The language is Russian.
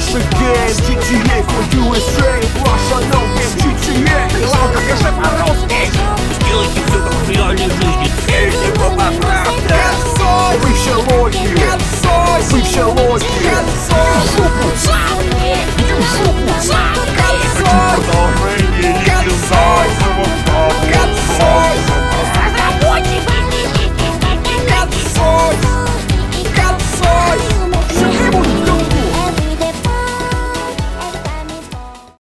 again, GTA for USA. Russia, no game, GTA. Лаука, пиши по-русски. Сделайте все как в реальной жизни. Если вы поправьте. Фишология, фишология. Жопу!